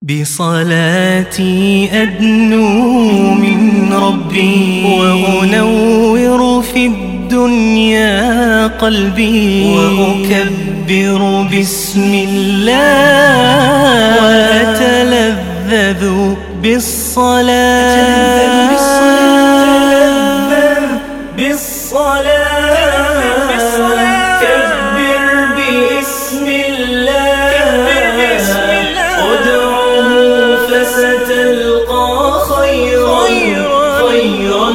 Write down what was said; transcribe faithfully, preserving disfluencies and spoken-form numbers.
بصلاتي أدنو من ربي وأنور في الدنيا قلبي وأكبر بسم الله وأتلذذ بالصلاة بالصلاة كبر باسم الله ادعه فستلقى خيرا خيرا